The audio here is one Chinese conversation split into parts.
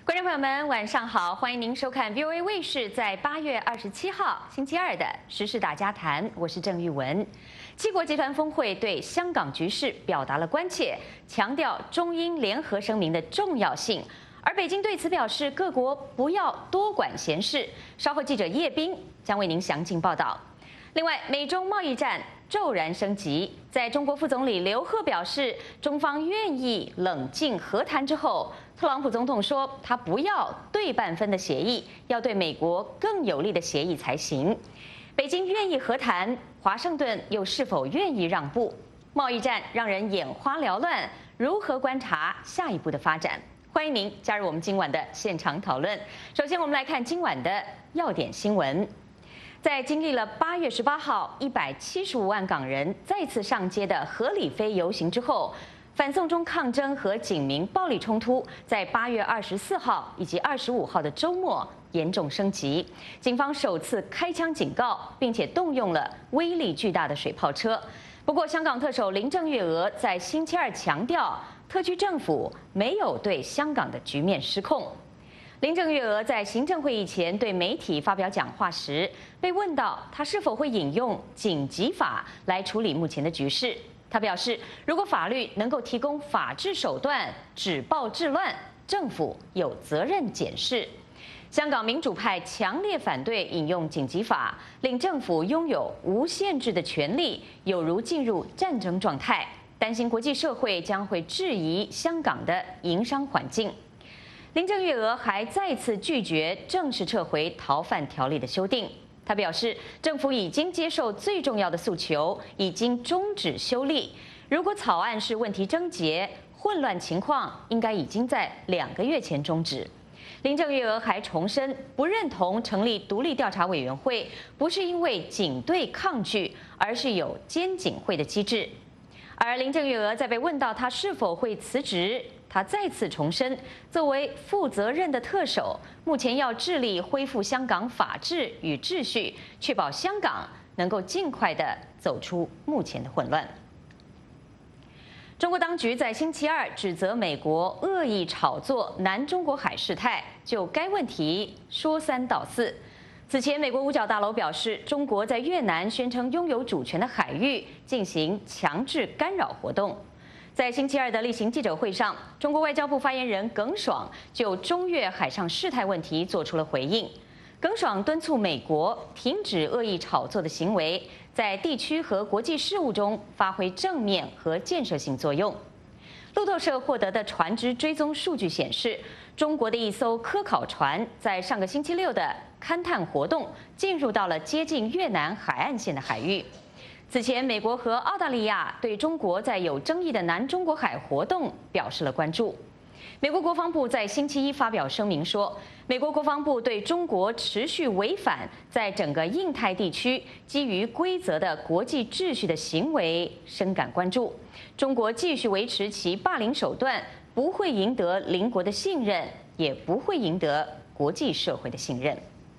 观众朋友们，晚上好，欢迎您收看 VOA 卫视在8月27号星期二的时事大家谈，我是郑玉文。七国集团峰会对香港局势表达了关切，强调中英联合声明的重要性。而北京对此表示，各国不要多管闲事。稍后记者叶斌将为您详尽报道。另外，美中贸易战骤然升级，在中国副总理刘鹤表示中方愿意冷静和谈之后，特朗普总统说他不要对半分的协议，要对美国更有利的协议才行。北京愿意和谈，华盛顿又是否愿意让步？贸易战让人眼花缭乱，如何观察下一步的发展？欢迎您加入我们今晚的现场讨论。首先，我们来看今晚的要点新闻。在经历了8月18号175万港人再次上街的合理非游行之后，反送中抗争和警民暴力冲突在8月24号以及25号的周末严重升级，警方首次开枪警告，并且动用了威力巨大的水炮车。不过，香港特首林郑月娥在星期二强调，特区政府没有对香港的局面失控。林郑月娥在行政会议前对媒体发表讲话时，被问到她是否会引用紧急法来处理目前的局势，她表示，如果法律能够提供法治手段止暴制乱，政府有责任检视。香港民主派强烈反对引用紧急法，令政府拥有无限制的权利，有如进入战争状态，担心国际社会将会质疑香港的营商环境。林郑月娥还再次拒绝正式撤回逃犯条例的修订。她表示，政府已经接受最重要的诉求，已经终止修例。如果草案是问题症结，混乱情况应该已经在2个月前终止。林郑月娥还重申，不认同成立独立调查委员会，不是因为警队抗拒，而是有监警会的机制。而林郑月娥在被问到她是否会辞职，她再次重申，作为负责任的特首，目前要致力恢复香港法治与秩序，确保香港能够尽快地走出目前的混乱。中国当局在星期二指责美国恶意炒作南中国海事态，就该问题说3道4。此前，美国五角大楼表示，中国在越南宣称拥有主权的海域进行强制干扰活动。在星期二的例行记者会上，中国外交部发言人耿爽就中越海上事态问题做出了回应。耿爽敦促美国停止恶意炒作的行为，在地区和国际事务中发挥正面和建设性作用。路透社获得的船只追踪数据显示，中国的一艘科考船在上个星期六的勘探活动进入到了接近越南海岸线的海域。此前，美国和澳大利亚对中国在有争议的南中国海活动表示了关注。美国国防部在星期一发表声明说，美国国防部对中国持续违反在整个印太地区基于规则的国际秩序的行为深感关注。中国继续维持其霸凌手段，不会赢得邻国的信任，也不会赢得国际社会的信任。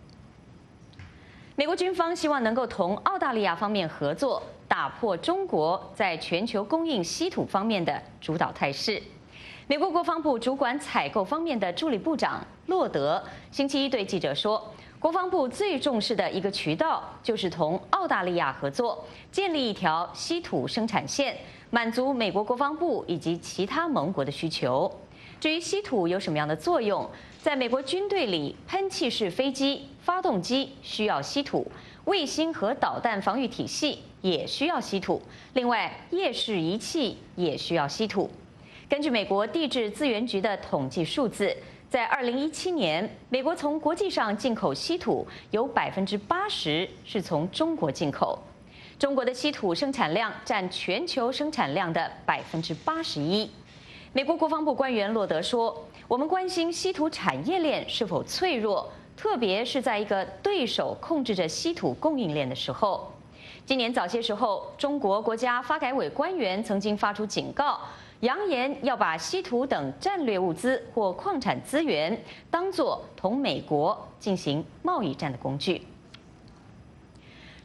美国军方希望能够同澳大利亚方面合作，打破中国在全球供应稀土方面的主导态势。美国国防部主管采购方面的助理部长洛德星期一对记者说，国防部最重视的一个渠道就是同澳大利亚合作，建立一条稀土生产线，满足美国国防部以及其他盟国的需求。至于稀土有什么样的作用，在美国军队里，喷气式飞机、发动机需要稀土，卫星和导弹防御体系也需要稀土，另外夜视仪器也需要稀土。根据美国地质资源局的统计数字，在2017年，美国从国际上进口稀土有80%是从中国进口。中国的稀土生产量占全球生产量的81%。美国国防部官员洛德说：“我们关心稀土产业链是否脆弱，特别是在一个对手控制着稀土供应链的时候。”今年早些时候，中国国家发改委官员曾经发出警告，扬言要把稀土等战略物资或矿产资源当作同美国进行贸易战的工具。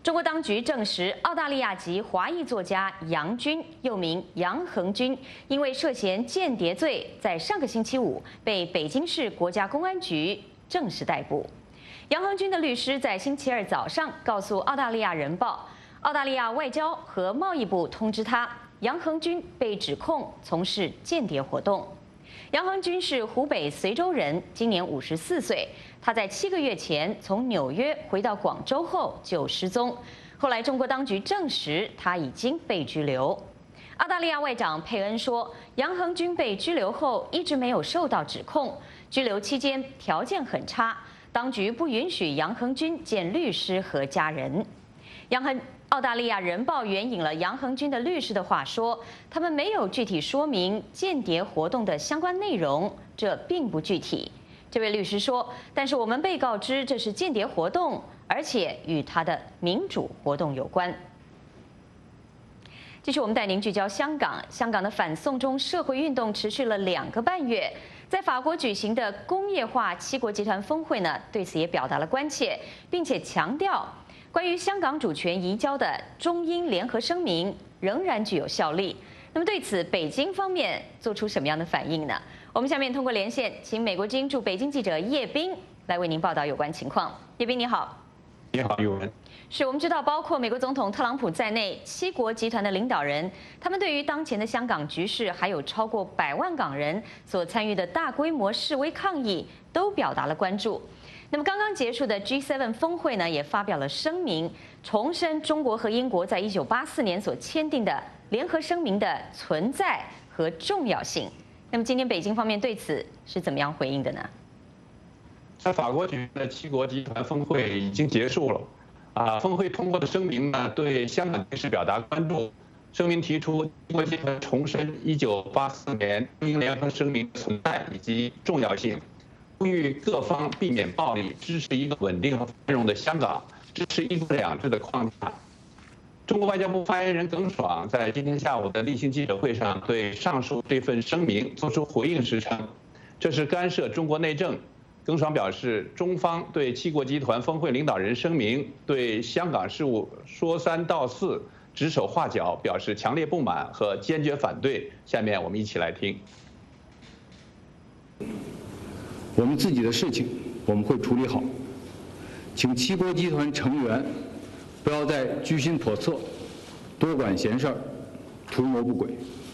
中国当局证实，澳大利亚籍华裔作家杨军，又名杨恒军，因为涉嫌间谍罪，在上个星期五被北京市国家公安局正式逮捕。杨恒军的律师在星期二早上告诉澳大利亚人报，澳大利亚外交和贸易部通知他，杨恒军被指控从事间谍活动。杨恒军是湖北随州人，今年54岁。他在7个月前从纽约回到广州后就失踪，后来中国当局证实他已经被拘留。澳大利亚外长佩恩说，杨恒军被拘留后一直没有受到指控，拘留期间条件很差，当局不允许杨恒军见律师和家人。澳大利亚人报援引了杨恒军的律师的话说，他们没有具体说明间谍活动的相关内容，这并不具体。这位律师说，但是我们被告知这是间谍活动，而且与他的民主活动有关。继续，我们带您聚焦香港。香港的反送中社会运动持续了2个半月，在法国举行的工业化七国集团峰会呢，对此也表达了关切，并且强调，关于香港主权移交的中英联合声明仍然具有效力。那么对此，北京方面做出什么样的反应呢？我们下面通过连线，请美国之音驻北京记者叶斌来为您报道有关情况。叶斌，你好。 你好，玉文。 是我们知道，包括美国总统特朗普在内7国集团的领导人，他们对于当前的香港局势，还有超过100万港人所参与的大规模示威抗议，都表达了关注。那么刚刚结束的 G7 峰会呢，也发表了声明，重申中国和英国在1984年所签订的联合声明的存在和重要性。那么今天北京方面对此是怎么样回应的呢？ 在法国举行的7国集团峰会已经结束了，峰会通过的声明呢，对香港局势表达关注。声明提出，7国集团重申1984年中英联合声明的存在以及重要性，呼吁各方避免暴力，支持一个稳定和繁荣的香港，支持一国两制的框架。中国外交部发言人耿爽在今天下午的例行记者会上对上述这份声明作出回应时称，这是干涉中国内政。耿爽表示，中方对7国集团峰会领导人声明对香港事务说三道四、指手画脚表示强烈不满和坚决反对。下面我们一起来听。 我们自己的事情我们会处理好，请7国集团成员不要再居心叵测、多管闲事儿、图谋不轨。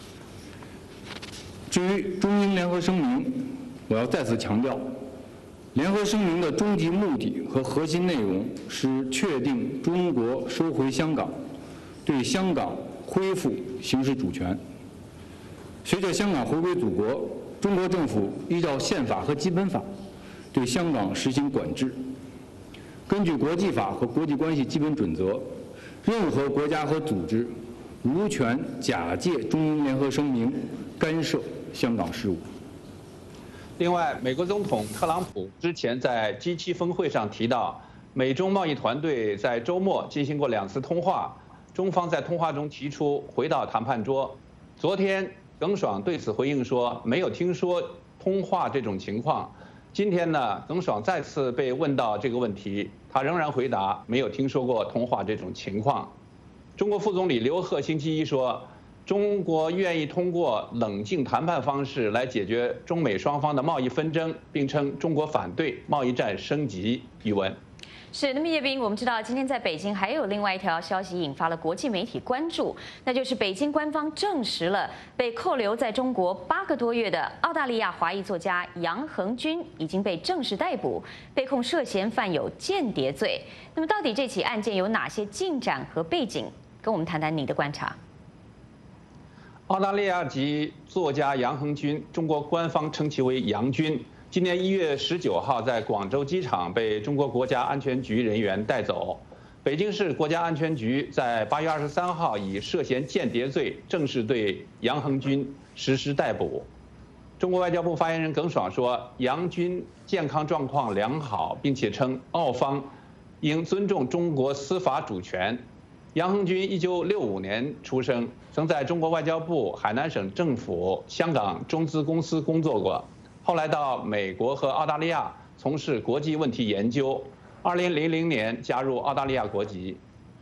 至于中英联合声明，我要再次强调，联合声明的终极目的和核心内容是确定中国收回香港，对香港恢复行使主权。随着香港回归祖国，中国政府依照宪法和基本法对香港实行管制。根据国际法和国际关系基本准则，任何国家和组织无权假借中英联合声明干涉香港事务。 另外，美国总统特朗普之前在 G7 峰会上提到，美中贸易团队在周末进行过2次通话，中方在通话中提出回到谈判桌。昨天，耿爽对此回应说，没有听说通话这种情况。今天呢，耿爽再次被问到这个问题，他仍然回答没有听说过通话这种情况。中国副总理刘鹤星期一说，中国愿意通过冷静谈判方式来解决中美双方的贸易纷争，并称中国反对贸易战升级。语文。 是，那么叶斌，我们知道今天在北京还有另外一条消息引发了国际媒体关注，那就是北京官方证实了被扣留在中国8个多月的澳大利亚华裔作家杨恒军已经被正式逮捕，被控涉嫌犯有间谍罪。那么到底这起案件有哪些进展和背景？跟我们谈谈你的观察。 澳大利亚籍作家杨恒军，中国官方称其为杨军。今年1月19号，在广州机场被中国国家安全局人员带走。北京市国家安全局在8月23号以涉嫌间谍罪正式对杨恒军实施逮捕。中国外交部发言人耿爽说，杨军健康状况良好，并且称澳方应尊重中国司法主权。杨恒军1965年出生，曾在中国外交部、海南省政府、香港中资公司工作过。后来到美国和澳大利亚从事国际问题研究，2000年加入澳大利亚国籍。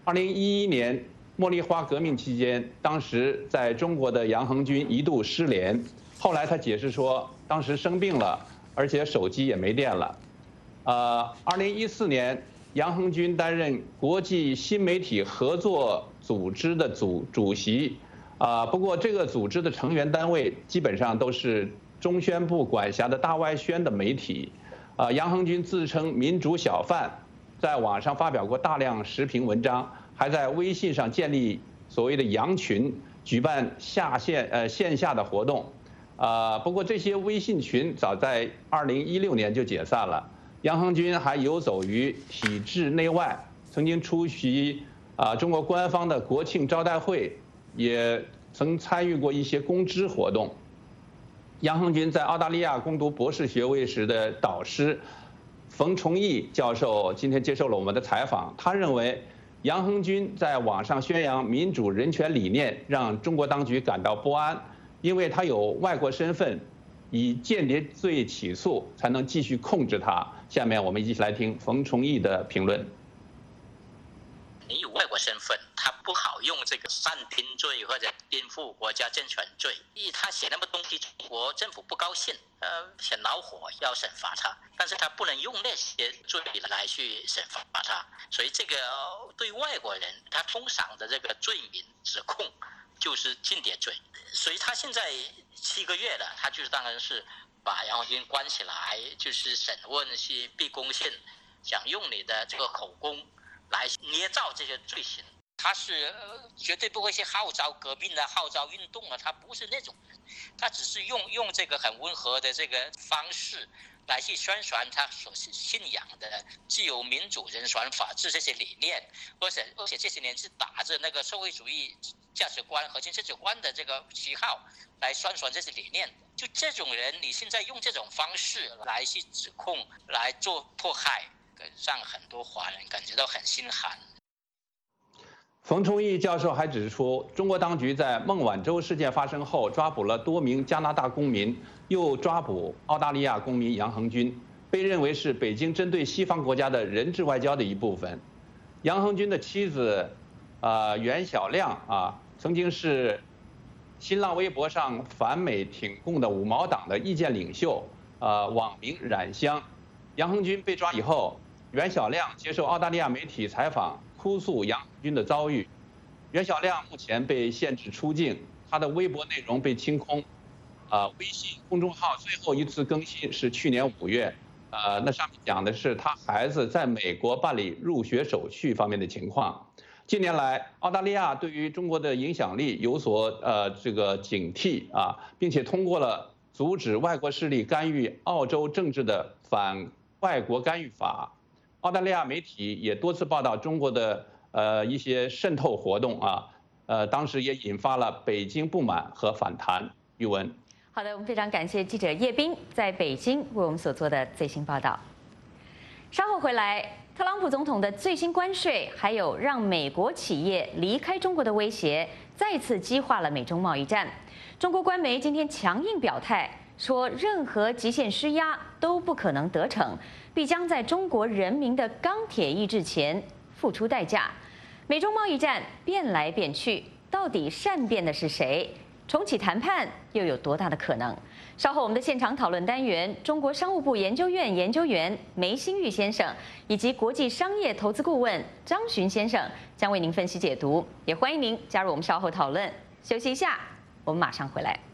2011年茉莉花革命期间，当时在中国的杨恒军一度失联，后来他解释说，当时生病了，而且手机也没电了。2014年，杨恒军担任国际新媒体合作组织的主席，不过这个组织的成员单位基本上都是中宣部管辖的大外宣的媒体。杨恒军自称民主小贩，在网上发表过大量时评文章，还在微信上建立所谓的羊群，举办线下的活动。不过这些微信群早在2016年就解散了。杨恒军还游走于体制内外，曾经出席中国官方的国庆招待会，也曾参与过一些公知活动。杨恒军在澳大利亚攻读博士学位时的导师冯崇义教授今天接受了我们的采访，他认为杨恒军在网上宣扬民主人权理念，让中国当局感到不安，因为他有外国身份，以间谍罪起诉才能继续控制他。下面我们一起来听冯崇义的评论。 你有外国身份，他不好用这个煽颠罪或者颠覆国家政权罪，因为他写那么东西，中国政府不高兴，很恼火，要审罚他，但是他不能用那些罪来去审罚他，所以这个对外国人，他通常的这个罪名指控就是间谍罪，所以他现在7个月了，他就是当然是把杨恒军关起来，就是审问去逼供信，想用你的这个口供来捏造这些罪行，他是绝对不会去号召革命的、号召运动啊，他不是那种人，他只是用这个很温和的这个方式来去宣传他所信仰的自由、民主、人权、法治这些理念，而且这些年是打着那个社会主义价值观、核心价值观的这个旗号来宣传这些理念。就这种人，你现在用这种方式来去指控、来做迫害，让很多华人感觉到很心寒。 冯崇义教授还指出，中国当局在孟晚舟事件发生后，抓捕了多名加拿大公民，又抓捕澳大利亚公民杨恒军，被认为是北京针对西方国家的人质外交的一部分。杨恒军的妻子，袁小亮曾经是新浪微博上反美挺共的5毛党的意见领袖，网名冉香。杨恒军被抓以后，袁小亮接受澳大利亚媒体采访，哭诉杨恒军的遭遇。袁小亮目前被限制出境，他的微博内容被清空。微信公众号最后一次更新是去年5月，那上面讲的是他孩子在美国办理入学手续方面的情况。近年来，澳大利亚对于中国的影响力有所这个警惕并且通过了阻止外国势力干预澳洲政治的反外国干预法。澳大利亚媒体也多次报道中国的一些渗透活动当时也引发了北京不满和反弹。玉文。 好的，我们非常感谢记者叶斌在北京为我们所做的最新报道。稍后回来，特朗普总统的最新关税，还有让美国企业离开中国的威胁，再次激化了美中贸易战。中国官媒今天强硬表态，说任何极限施压都不可能得逞，必将在中国人民的钢铁意志前付出代价。美中贸易战变来变去，到底善变的是谁？重启谈判又有多大的可能？稍后我们的现场讨论单元，中国商务部研究院研究员梅新玉先生以及国际商业投资顾问张巡先生将为您分析解读，也欢迎您加入我们稍后讨论。休息一下，我们马上回来。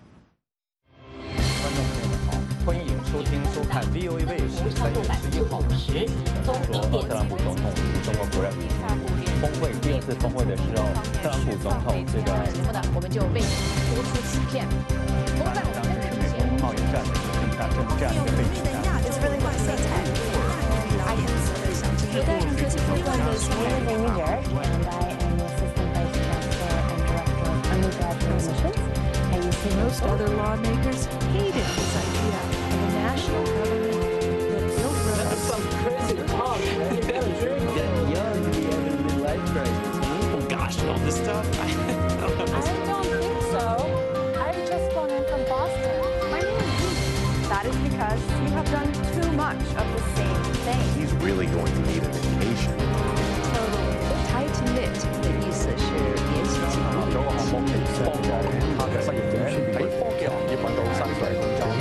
观众朋友们好，欢迎收看 VOA 卫视3月11号说特朗普总统与中国国人峰会第2次峰会的时候，特朗普总统这个节目呢，我们就为您播出此片。 当时是美中贸易战的这样一个背景下。 Most other lawmakers hated this idea of a national government that built roads. That's some crazy talk, man. You gotta drink. Getting young, we have a midlife crisis. Oh gosh, all this stuff. I don't think so. I just flown in from Boston. That is because you have done too much of the same thing. He's really going to need a vacation. Totally. Tight 幫助其他嘅失業者喺科技行業揾到新嘅工作。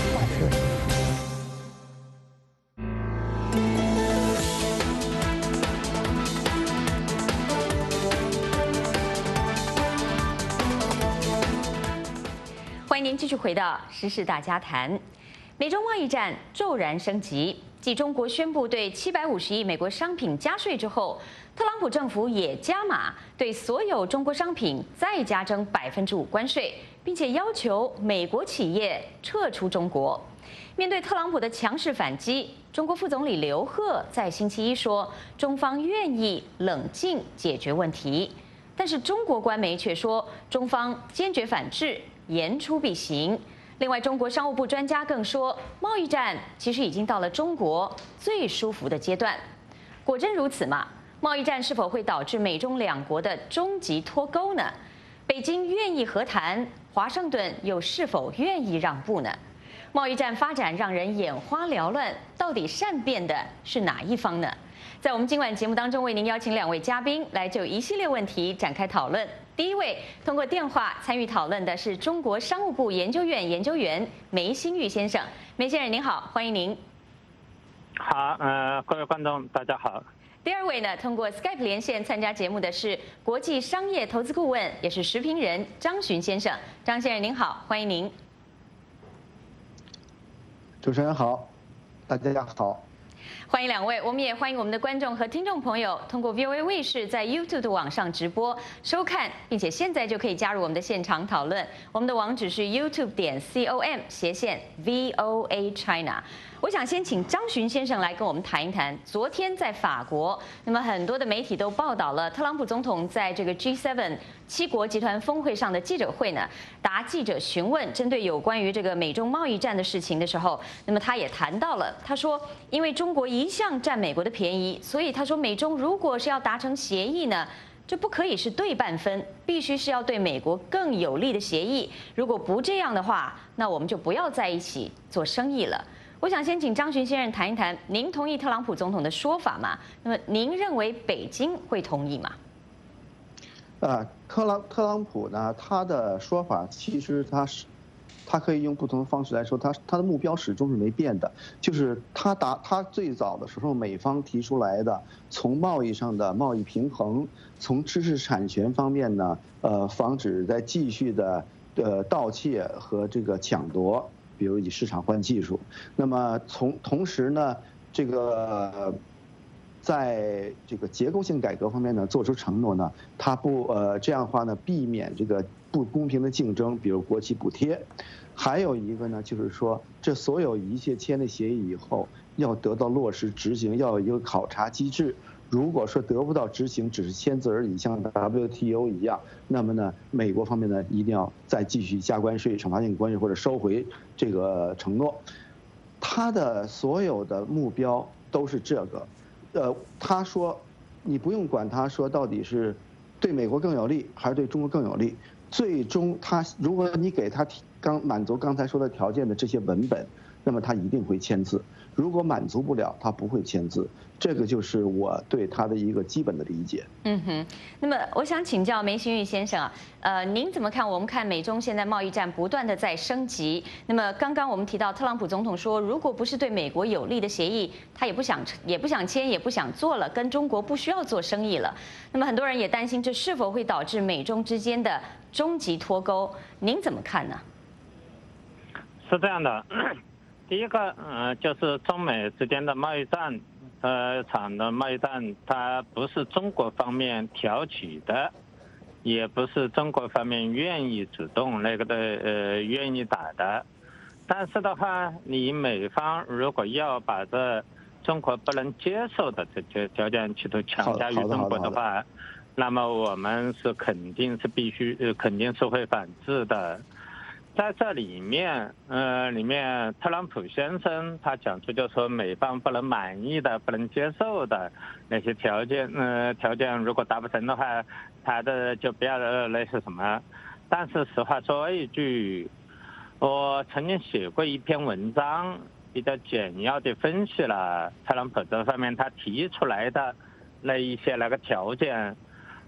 欢迎您继续回到时事大家谈。美中贸易战骤然升级，继中国宣布对750亿美国商品加税之后，特朗普政府也加码，对所有中国商品再加征5%关税，并且要求美国企业撤出中国。面对特朗普的强势反击，中国副总理刘鹤在星期一说，中方愿意冷静解决问题，但是中国官媒却说，中方坚决反制，言出必行。另外，中国商务部专家更说，贸易战其实已经到了中国最舒服的阶段。果真如此吗？贸易战是否会导致美中两国的终极脱钩呢？北京愿意和谈，华盛顿又是否愿意让步呢？贸易战发展让人眼花缭乱，到底善变的是哪一方呢？在我们今晚节目当中，为您邀请2位嘉宾来就一系列问题展开讨论。第一位通过电话参与讨论的是中国商务部研究院研究员梅新玉先生。梅先生您好，欢迎您。 好，各位观众大家好。 第二位呢，通过 Skype 连线参加节目的是国际商业投资顾问，也是时评人张巡先生。张先生您好，欢迎您。 主持人好，大家好。 欢迎2位，我们也欢迎我们的观众和听众朋友通过 VOA 卫视在 YouTube 的网上直播收看，并且现在就可以加入我们的现场讨论。我们的网址是 youtube.com/VOA China。我想先请张巡先生来跟我们谈一谈，昨天在法国，那么很多的媒体都报道了特朗普总统在这个 G7 7国集团峰会上的记者会呢，答记者询问针对有关于这个美中贸易战的事情的时候，那么他也谈到了，他说因为中国一向占美国的便宜，所以他说美中如果是要达成协议呢，这不可以是对半分，必须是要对美国更有利的协议。如果不这样的话，那我们就不要在一起做生意了。我想先请张巡先生谈一谈，您同意特朗普总统的说法吗？那么您认为北京会同意吗？ 特朗普呢，他的说法其实他可以用不同的方式来说，他的目标始终是没变的，就是他最早的时候美方提出来的，从贸易上的贸易平衡，从知识产权方面呢，防止再继续的盗窃和这个抢夺。比如以市场换技术，那么同时呢，这个在这个结构性改革方面呢，做出承诺呢，他这样的话呢，避免这个不公平的竞争，比如国企补贴。还有一个呢，就是说这所有一切签了协议以后，要得到落实执行，要有一个考察机制。如果说得不到执行，只是签字而已，像 WTO 一样，那么呢，美国方面呢一定要再继续加关税、惩罚性关税或者收回这个承诺。他的所有的目标都是这个，他说，你不用管他说到底是对美国更有利还是对中国更有利，最终如果你给他满足刚才说的条件的这些文本，那么他一定会签字。如果满足不了，他不会签字。这个就是我对他的一个基本的理解。 那么我想请教梅新玉先生啊，您怎么看？我们看美中现在贸易战不断的在升级。那么刚刚我们提到特朗普总统说，如果不是对美国有利的协议，他也不想签，也不想做了，跟中国不需要做生意了。那么很多人也担心，这是否会导致美中之间的终极脱钩？您怎么看呢？ 是这样的。第一个，就是中美之间的贸易战，场的贸易战，它不是中国方面挑起的，也不是中国方面愿意主动愿意打的。但是的话，你美方如果要把这中国不能接受的这些条件企图强加于中国的话，那么我们是肯定是会反制的。在这里面，特朗普先生他讲出就说美方不能满意的、不能接受的那些条件如果达不成的话，他的就不要类似什么。但是实话说一句，我曾经写过一篇文章，比较简要的分析了特朗普这方面他提出来的那个条件。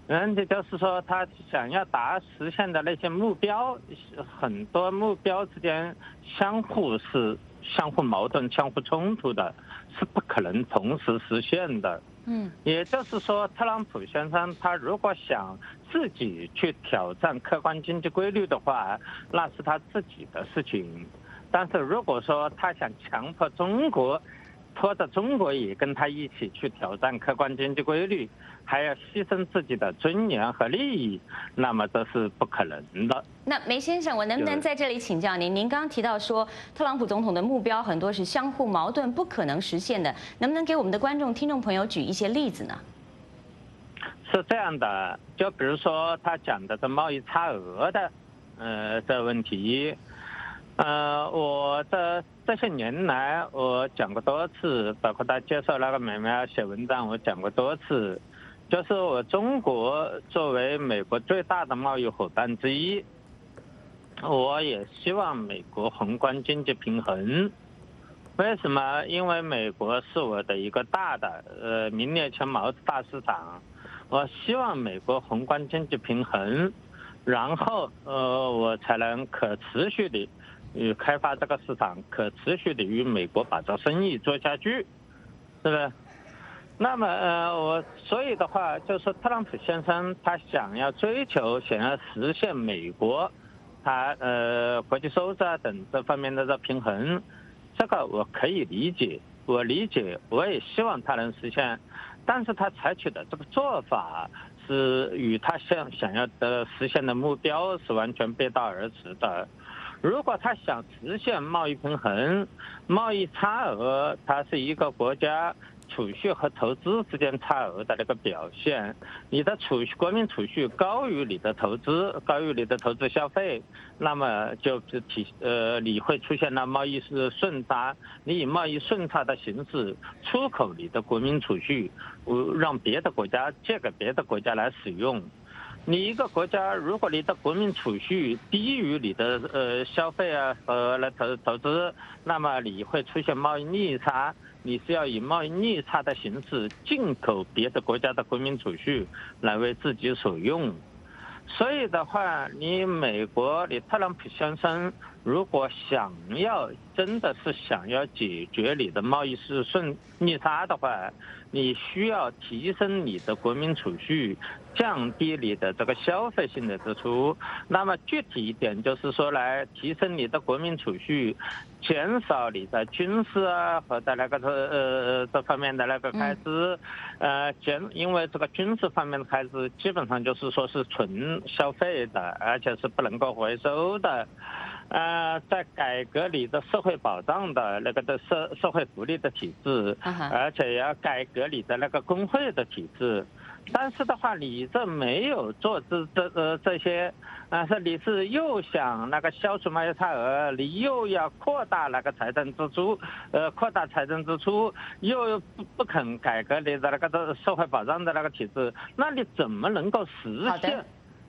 这就是说他想要实现的那些目标，很多目标之间相互矛盾、相互冲突的，是不可能同时实现的。也就是说，特朗普先生他如果想自己去挑战客观经济规律的话，那是他自己的事情。但是如果说他想强迫中国，拖着中国也跟他一起去挑战客观经济规律，还要牺牲自己的尊严和利益，那么这是不可能的。 那梅先生，我能不能在这里请教您？您刚刚提到说，特朗普总统的目标很多是相互矛盾、不可能实现的，能不能给我们的观众、听众朋友举一些例子呢？ 是这样的，就比如说他讲的这贸易差额的，这问题。我这些年来，我讲过多次，包括他接受那个美美写文章，我讲过多次，就是我中国作为美国最大的贸易伙伴之一，我也希望美国宏观经济平衡。为什么？因为美国是我的一个大的名列前茅的大市场，我希望美国宏观经济平衡，然后我才能可持续的开发这个市场，可持续的与美国把这生意做下去，是不是？那么所以的话，就是特朗普先生他想要实现美国他国际收支啊等这方面的这平衡，这个我可以理解，我也希望他能实现，但是他采取的这个做法是与他想要的实现的目标是完全背道而驰的。如果他想实现贸易平衡，贸易差额它是一个国家储蓄和投资之间差额的那个表现，你的国民储蓄高于你的投资消费，那么就是你会出现了贸易是顺差，你以贸易顺差的形式出口你的国民储蓄，让别的国家借给别的国家来使用。你一个国家，如果你的国民储蓄低于你的消费啊和投资，那么你会出现贸易逆差，你是要以贸易逆差的形式进口别的国家的国民储蓄来为自己所用。所以的话，你特朗普先生如果真的是想要解决你的贸易逆差的话，你需要提升你的国民储蓄，降低你的这个消费性的支出。那么具体一点就是说，来提升你的国民储蓄，减少你的军事啊和在那个这方面的那个开支，因为这个军事方面的开支基本上就是说是纯消费的，而且是不能够回收的。在改革你的社会保障的那个的社会福利的体制，而且要改革你的那个工会的体制。但是的话，你这没有做这些，是你是又想那个消除贸易差额，你又要扩大那个财政支出，又不肯改革你的那个社会保障的那个体制，那你怎么能够实现？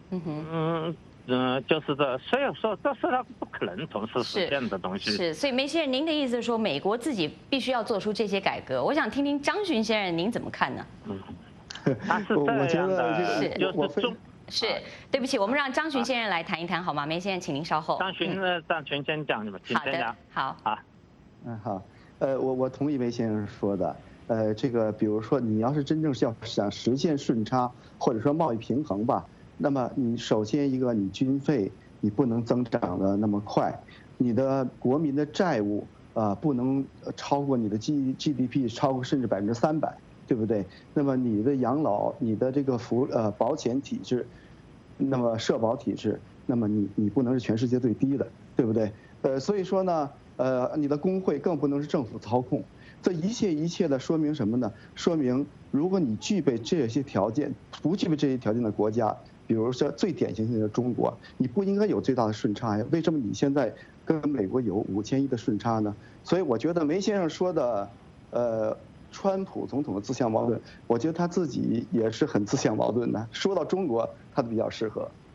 就是所以说这是它不可能同时实现的东西。 是，所以梅先生，您的意思是说，美国自己必须要做出这些改革？我想听听张巡先生您怎么看呢？ 他是这样的， 是，对不起，我们让张巡先生来谈一谈好吗？梅先生，请您稍后。 张巡先讲，你们请先讲。 好。 好，我同意梅先生说的，这个比如说你要是真正是要想实现顺差或者说贸易平衡吧。那么你首先一个，你军费你不能增长的那么快，你的国民的债务不能超过你的 GDP 超过甚至300%，对不对？那么你的养老、你的这个保险体制，那么社保体制，那么你不能是全世界最低的，对不对？所以说呢，你的工会更不能是政府操控。这一切的说明什么呢？说明如果你具备这些条件，不具备这些条件的国家，比如说最典型性的中国，你不应该有最大的顺差呀？为什么你现在跟美国有5000亿的顺差呢？所以我觉得梅先生说的，川普总统的自相矛盾，我觉得他自己也是很自相矛盾的。说到中国，他比较适合。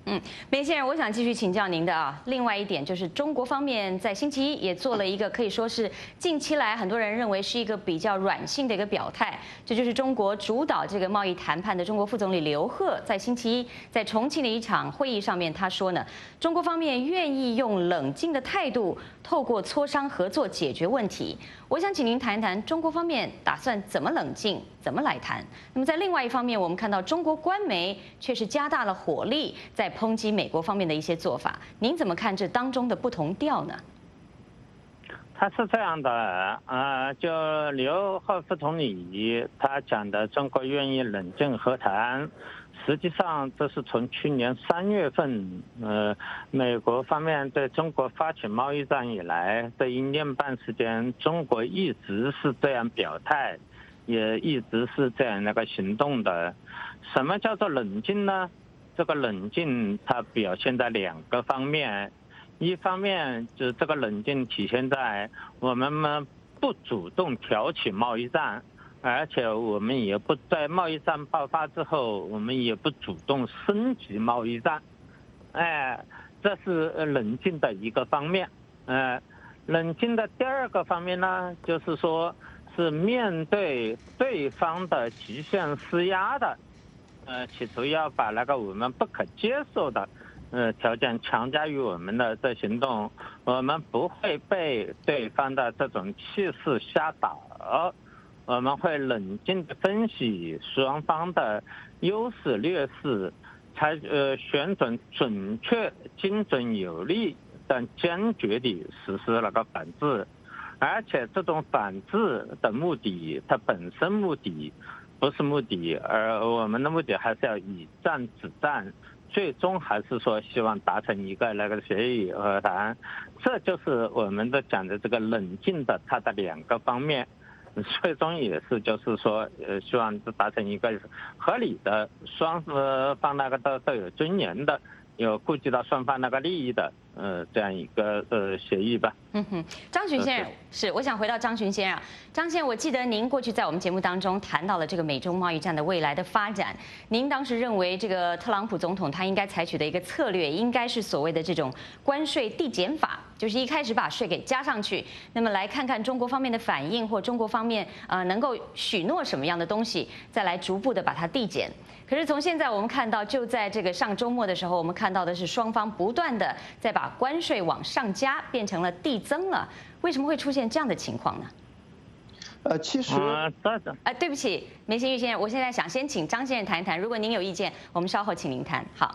梅先生，我想继续请教您的啊。另外一点就是，中国方面在星期一也做了一个可以说是近期来很多人认为是一个比较软性的一个表态，这就是中国主导这个贸易谈判的中国副总理刘鹤在星期一在重庆的一场会议上面，他说呢，中国方面愿意用冷静的态度，透过磋商合作解决问题。我想请您谈一谈中国方面打算怎么冷静，怎么来谈。那么在另外一方面，我们看到中国官媒却是加大了火力在抨击美国方面的一些做法，您怎么看这当中的不同调呢？ 他是这样的，就刘鹤副总理他讲的中国愿意冷静和谈，实际上这是从去年3月份，美国方面对中国发起贸易战以来的1年半时间，中国一直是这样表态，也一直是这样行动的。什么叫做冷静呢？这个冷静它表现在2个方面，一方面就是这个冷静体现在我们不主动挑起贸易战，而且我们也不在贸易战爆发之后，我们也不主动升级贸易战，这是冷静的一个方面。冷静的第2个方面呢，就是说是面对对方的极限施压的，企图要把我们不可接受的条件强加于我们的这行动，我们不会被对方的这种气势吓倒，我们会冷静地分析双方的优势劣势，选准准确、精准有力但坚决地实施反制。而且这种反制的目的，它本身目的不是目的，而我们的目的还是要以战止战，最终还是说希望达成一个协议和谈。这就是我们的讲的这个冷静的它的2个方面，最终也是就是说希望达成一个合理的双方都有尊严的，有顾及到双方利益的这样一个协议吧。 张巡先生是，我想回到张巡先生。张先生，我记得您过去在我们节目当中谈到了这个美中贸易战的未来的发展，您当时认为这个特朗普总统他应该采取的一个策略，应该是所谓的这种关税递减法，就是一开始把税给加上去，那么来看看中国方面的反应，或中国方面能够许诺什么样的东西，再来逐步的把它递减。可是从现在我们看到，就在这个上周末的时候，我们看到的是双方不断的在把关税往上加，变成了递增了。为什么会出现这样的情况呢？ 其实对不起，梅先玉先生，我现在想先请张先生谈一谈，如果您有意见，我们稍后请您谈。好。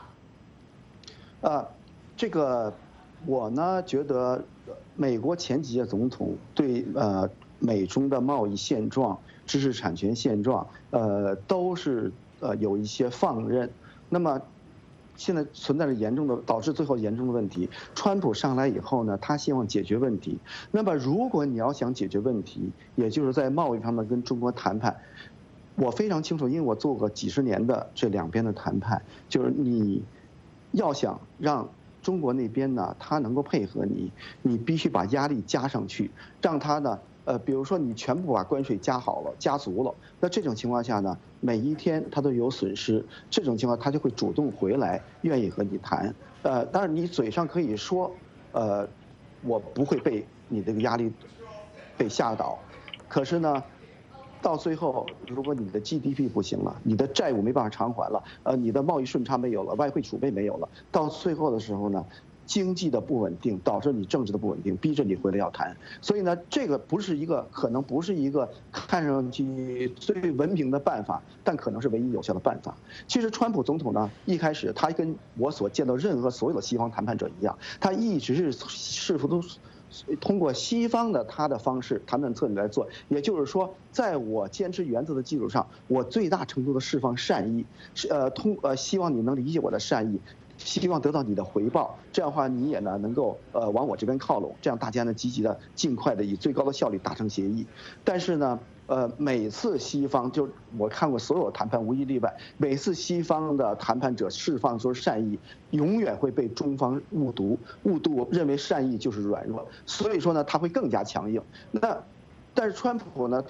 这个我呢觉得，美国前几届总统对美中的贸易现状、知识产权现状，都是有一些放任。那么现在存在着严重的，导致最后严重的问题。川普上来以后呢，他希望解决问题。那么如果你要想解决问题，也就是在贸易方面跟中国谈判，我非常清楚，因为我做过几十年的这2边的谈判，就是你要想让中国那边呢，他能够配合你，你必须把压力加上去，让他呢，比如说你全部把关税加好了、加足了，那这种情况下呢，每一天他都有损失，这种情况他就会主动回来，愿意和你谈。当然你嘴上可以说，我不会被你这个压力被吓倒，可是呢，到最后，如果你的 GDP 不行了，你的债务没办法偿还了，你的贸易顺差没有了，外汇储备没有了，到最后的时候呢，经济的不稳定导致你政治的不稳定，逼着你回来要谈。所以呢，这个可能不是一个看上去最文明的办法，但可能是唯一有效的办法。其实川普总统呢，一开始他跟我所见到任何所有的西方谈判者一样，他一直是试图通过西方的他的方式谈判策略来做，也就是说，在我坚持原则的基础上，我最大程度的释放善意，希望你能理解我的善意，希望得到你的回报，这样的话你也呢能够往我这边靠拢，这样大家呢积极的尽快的以最高的效率达成协议。但是呢，每次西方就我看过所有谈判无一例外，每次西方的谈判者释放出善意，永远会被中方误读，认为善意就是软弱，所以说呢他会更加强硬。但是川普呢，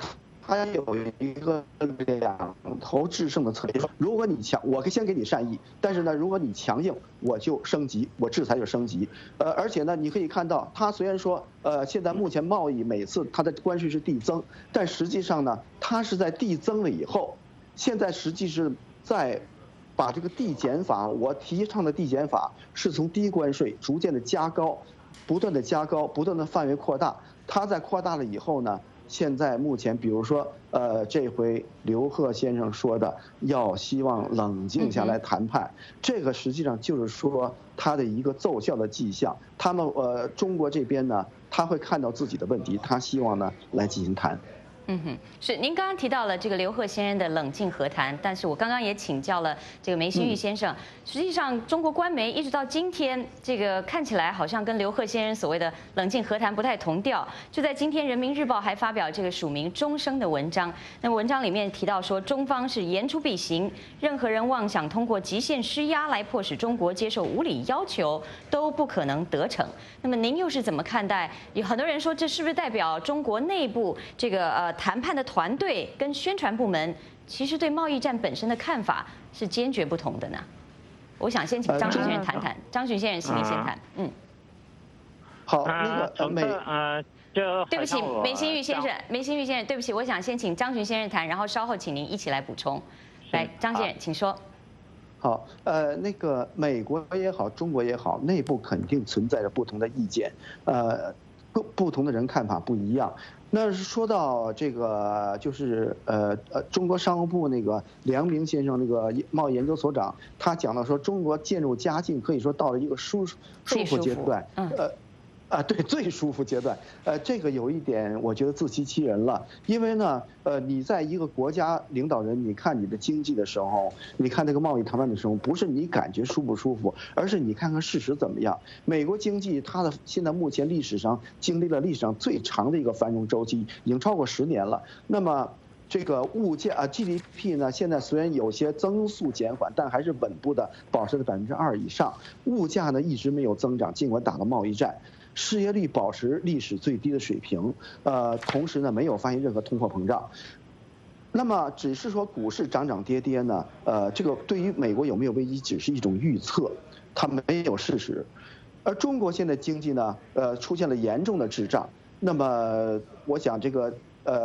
它有一个两头制胜的策略。如果你强，我先给你善意，但是呢，如果你强硬，我就升级，我制裁就升级。而且呢，你可以看到，它虽然说现在目前贸易每次它的关税是递增，但实际上呢，它是在递增了以后，现在实际是在把这个递减法，我提倡的递减法是从低关税逐渐的加高，不断的加高，不断的范围扩大。它在扩大了以后呢，现在目前比如说这回刘鹤先生说的要希望冷静下来谈判，这个实际上就是说他的一个奏效的迹象。他们中国这边呢，他会看到自己的问题，他希望呢来进行谈。 是您刚刚提到了这个刘鹤先生的冷静和谈，但是我刚刚也请教了这个梅新玉先生，实际上中国官媒一直到今天，这个看起来好像跟刘鹤先生所谓的冷静和谈不太同调。就在今天，《人民日报》还发表这个署名钟声的文章，那么文章里面提到说，中方是言出必行，任何人妄想通过极限施压来迫使中国接受无理要求，都不可能得逞。那么您又是怎么看待？有很多人说，这是不是代表中国内部这个谈判的团队跟宣传部门其实对贸易战本身的看法是坚决不同的呢？我想先请张巡先生谈谈。张巡先生，请您先谈。 好，那个对不起，梅新玉先生，对不起，我想先请张巡先生谈，然后稍后请您一起来补充。来，张先生，请说。 好，那个美国也好，中国也好，内部肯定存在着不同的意见，不同的人看法不一样。那说到这个，就是中国商务部那个梁明先生，那个贸易研究所长，他讲到说，中国渐入佳境，可以说到了一个舒服阶段。对，最舒服阶段。这个有一点，我觉得自欺欺人了。因为呢，你在一个国家领导人，你看你的经济的时候，你看这个贸易谈判的时候，不是你感觉舒不舒服，而是你看看事实怎么样。美国经济它的现在目前历史上经历了历史上最长的一个繁荣周期，已经超过10年了。那么这个物价GDP 呢，现在虽然有些增速减缓，但还是稳步的保持在2%以上。物价呢一直没有增长，尽管打了贸易战。失业率保持历史最低的水平，同时呢没有发现任何通货膨胀。那么只是说股市涨涨跌跌呢，这个对于美国有没有危机只是一种预测，它没有事实。而中国现在经济呢，出现了严重的滞胀。那么我想这个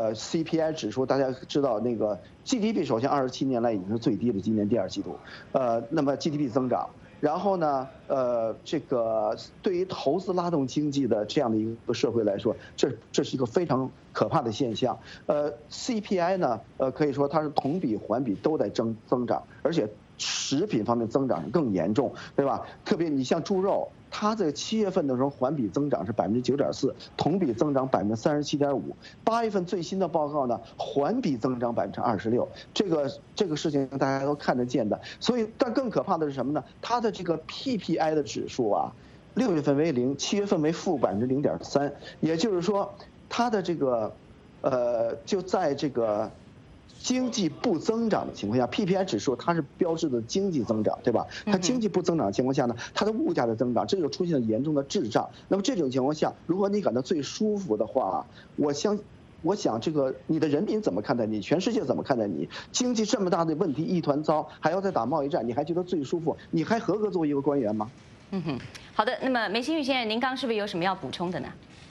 CPI 指数大家知道，那个 GDP 首先27年来已经是最低的，今年第2季度，那么 GDP 增长。然后呢，这个对于投资拉动经济的这样的一个社会来说，这是一个非常可怕的现象。CPI 呢，可以说它是同比环比都在增长，而且食品方面增长更严重，对吧？特别你像猪肉，它在7月份的时候环比增长是9.4%，同比增长37.5%。8月份最新的报告呢，环比增长26%。这个事情大家都看得见的。所以，但更可怕的是什么呢？它的这个 PPI 的指数啊，6月份为0， 7月份为负0.3%，也就是说，它的这个就在这个经济不增长的情况下 ，PPI 指数它是标志的经济增长，对吧？它经济不增长的情况下呢，它的物价的增长，这就出现了严重的滞胀。那么这种情况下，如果你感到最舒服的话，我想这个你的人民怎么看待你，全世界怎么看待你？经济这么大的问题一团糟，还要再打贸易战，你还觉得最舒服？你还合格作为一个官员吗？ 好的。那么梅新玉先生，您刚是不是有什么要补充的呢？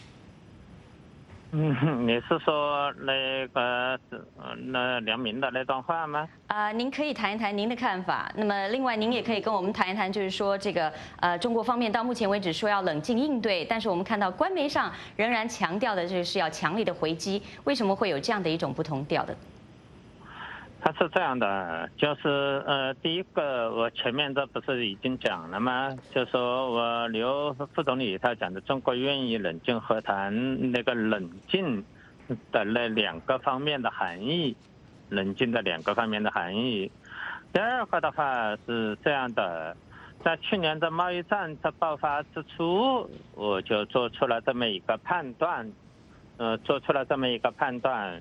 你是说那个梁明的那段话吗？ 您可以谈一谈您的看法。那么另外，您也可以跟我们谈一谈，就是说这个中国方面到目前为止说要冷静应对，但是我们看到官媒上仍然强调的就是要强力的回击，为什么会有这样的一种不同调的？ 他是这样的，就是第一个，我前面这不是已经讲了吗？就说我刘副总理他讲的中国愿意冷静和谈，那个冷静的那2个方面的含义，冷静的2个方面的含义。第二个的话是这样的，在去年的贸易战的爆发之初，我就做出了这么一个判断，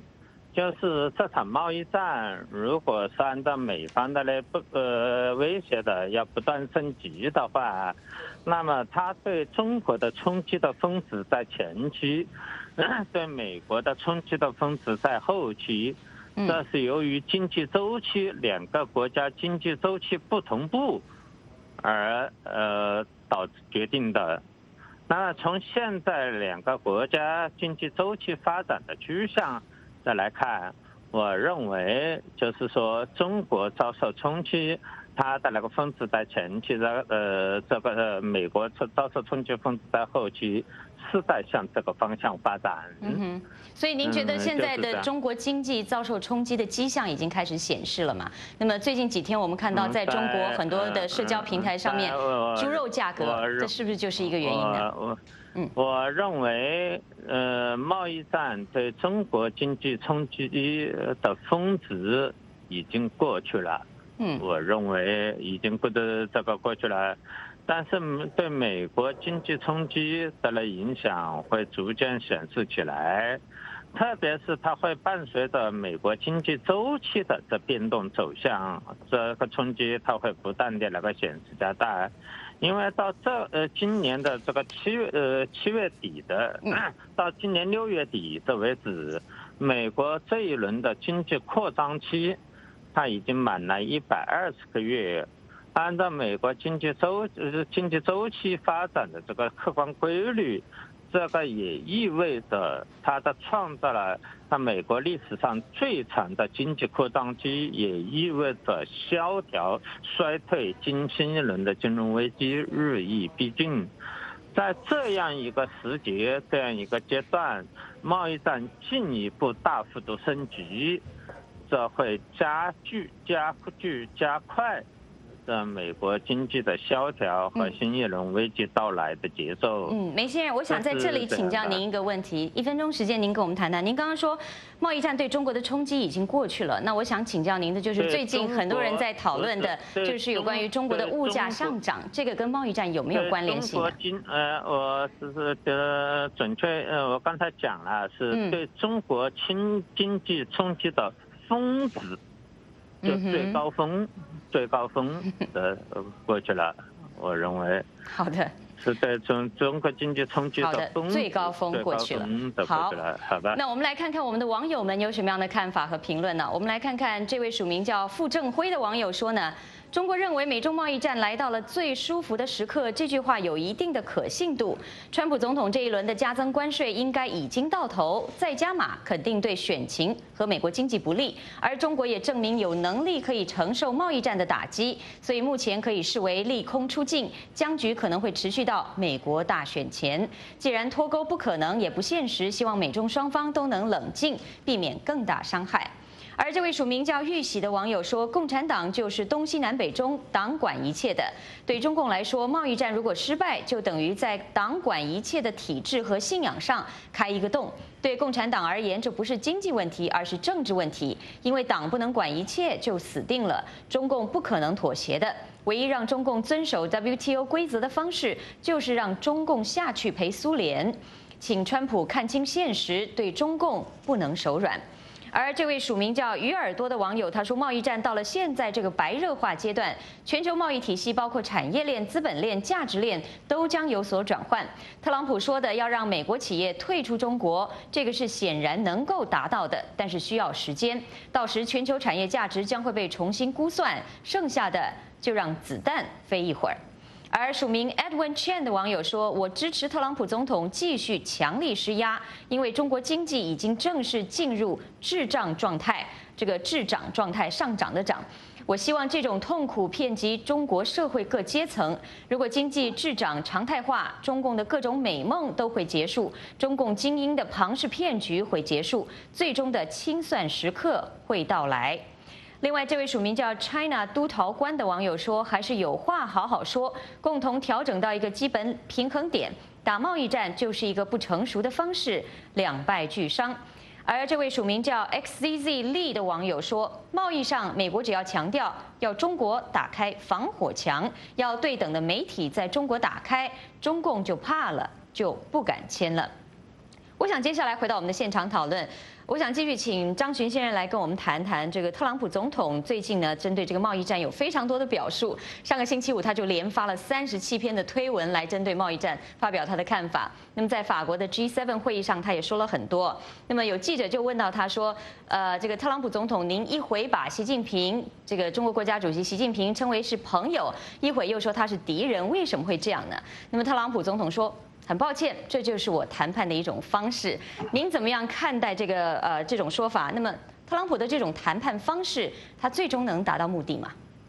就是这场贸易战，如果是按照美方的威胁的要不断升级的话，那么它对中国的冲击的峰值在前期，对美国的冲击的峰值在后期。这是由于经济周期两个国家经济周期不同步而导致决定的。那么从现在两个国家经济周期发展的趋向再来看，我认为就是说中国遭受冲击，它的那个峰值在前期的美国遭受冲击峰值在后期，是在向这个方向发展。 所以您觉得现在的中国经济遭受冲击的迹象已经开始显示了吗？那么最近几天我们看到在中国很多的社交平台上面，猪肉价格，这是不是就是一个原因呢？ 我认为，贸易战对中国经济冲击的峰值已经过去了。我认为已经过去了，但是对美国经济冲击的影响会逐渐显示起来，特别是它会伴随着美国经济周期的这变动走向，这个冲击它会不断的显示加大。因为到今年的这个7月底的，到今年6月底的为止，美国这一轮的经济扩张期，它已经满了120个月。按照美国经济周期发展的这个客观规律，这个也意味着它创造了它美国历史上最长的经济扩张期，也意味着萧条衰退经新一轮的金融危机日益逼近。在这样一个时节，这样一个阶段，贸易战进一步大幅度升级，这会加快美国经济的萧条和新一轮危机到来的节奏。 梅先生，我想在这里请教您一个问题，1分钟时间，您跟我们谈谈。您刚刚说贸易战对中国的冲击已经过去了，那我想请教您的就是最近很多人在讨论的，就是有关于中国的物价上涨，这个跟贸易战有没有关联性？ 我准确，我刚才讲了，是对中国经济冲击的峰值，就最高峰的过去了，我认为好的是对中国经济冲击的最高峰过去了。 好的。 那我们来看看我们的网友们有什么样的看法和评论呢？我们来看看这位署名叫傅正辉的网友说呢，中国认为美中贸易战来到了最舒服的时刻，这句话有一定的可信度。川普总统这一轮的加增关税应该已经到头，再加码肯定对选情和美国经济不利，而中国也证明有能力可以承受贸易战的打击，所以目前可以视为利空出尽，僵局可能会持续到美国大选前。既然脱钩不可能也不现实，希望美中双方都能冷静，避免更大伤害。而这位署名叫玉喜的网友说，共产党就是东西南北中党管一切的。对中共来说，贸易战如果失败，就等于在党管一切的体制和信仰上开一个洞。对共产党而言，这不是经济问题，而是政治问题，因为党不能管一切，就死定了。中共不可能妥协的，唯一让中共遵守 WTO 规则的方式，就是让中共下去陪苏联。请川普看清现实，对中共不能手软。而这位署名叫鱼耳朵的网友他说，贸易战到了现在这个白热化阶段，全球贸易体系包括产业链、资本链、价值链都将有所转换。特朗普说的要让美国企业退出中国，这个是显然能够达到的，但是需要时间。到时全球产业价值将会被重新估算，剩下的就让子弹飞一会儿。而署名 Edwin Chen 的网友说，我支持特朗普总统继续强力施压，因为中国经济已经正式进入滞胀状态，这个滞涨状态，上涨的涨。我希望这种痛苦遍及中国社会各阶层。如果经济滞涨常态化，中共的各种美梦都会结束，中共精英的庞氏骗局会结束，最终的清算时刻会到来。另外，这位署名叫 China 都陶官的网友说，还是有话好好说，共同调整到一个基本平衡点。打贸易战就是一个不成熟的方式，两败俱伤。而这位署名叫 XZZ Lee 的网友说，贸易上美国只要强调要中国打开防火墙，要对等的媒体在中国打开，中共就怕了，就不敢签了。 我想接下来回到我们的现场讨论，我想继续请张巡先生来跟我们谈谈这个特朗普总统最近呢，针对这个贸易战有非常多的表述。上个星期五他就连发了37篇的推文来针对贸易战发表他的看法。那么在法国的 G7 会议上，他也说了很多。那么有记者就问到他说，这个特朗普总统，您一会把习近平这个中国国家主席习近平称为是朋友，一会又说他是敌人，为什么会这样呢？那么特朗普总统说，很抱歉，这就是我谈判的一种方式。您怎么样看待这个这种说法？那么特朗普的这种谈判方式，他最终能达到目的吗？